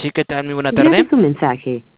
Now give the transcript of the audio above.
Sí, ¿qué tal? Muy buena tarde. Gracias su mensaje.